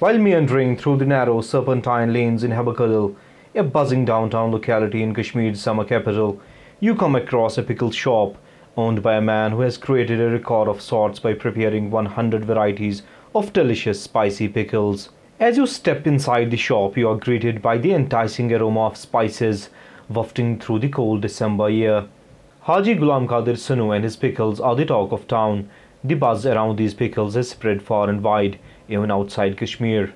While meandering through the narrow serpentine lanes in Habakadal, a buzzing downtown locality in Kashmir's summer capital, you come across a pickle shop owned by a man who has created a record of sorts by preparing 100 varieties of delicious spicy pickles. As you step inside the shop, you are greeted by the enticing aroma of spices wafting through the cold December air. Haji Ghulam Qadir Sanu and his pickles are the talk of town. The buzz around these pickles has spread far and wide, even outside Kashmir.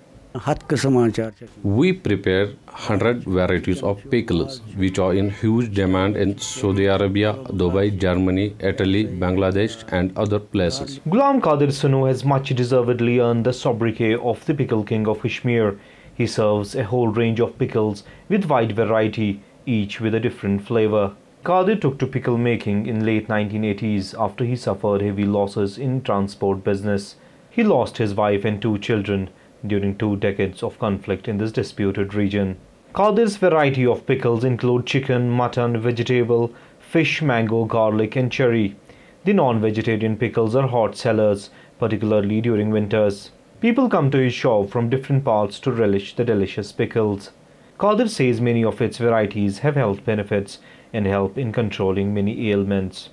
We prepare 100 varieties of pickles, which are in huge demand in Saudi Arabia, Dubai, Germany, Italy, Bangladesh and other places. Ghulam Qadir Sanu has much deservedly earned the sobriquet of the Pickle King of Kashmir. He serves a whole range of pickles with wide variety, each with a different flavor. Qadir took to pickle making in late 1980s after he suffered heavy losses in transport business. He lost his wife and 2 children during 2 decades of conflict in this disputed region. Qadir's variety of pickles include chicken, mutton, vegetable, fish, mango, garlic and cherry. The non-vegetarian pickles are hot sellers, particularly during winters. People come to his shop from different parts to relish the delicious pickles. Qadir says many of its varieties have health benefits and help in controlling many ailments.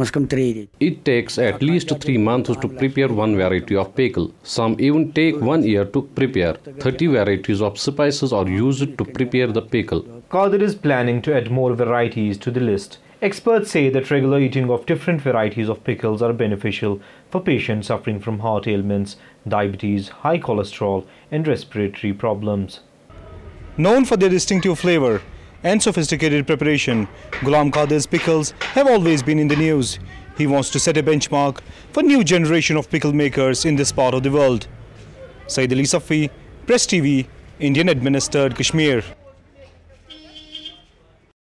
It takes at least 3 months to prepare one variety of pickle. Some even take 1 year to prepare. 30 varieties of spices are used to prepare the pickle. Qadir is planning to add more varieties to the list. Experts say that regular eating of different varieties of pickles are beneficial for patients suffering from heart ailments, diabetes, high cholesterol and respiratory problems. Known for their distinctive flavor and sophisticated preparation, Ghulam Qadir's pickles have always been in the news. He wants to set a benchmark for new generation of pickle makers in this part of the world. Saeed Ali Safi, Press TV, Indian administered Kashmir.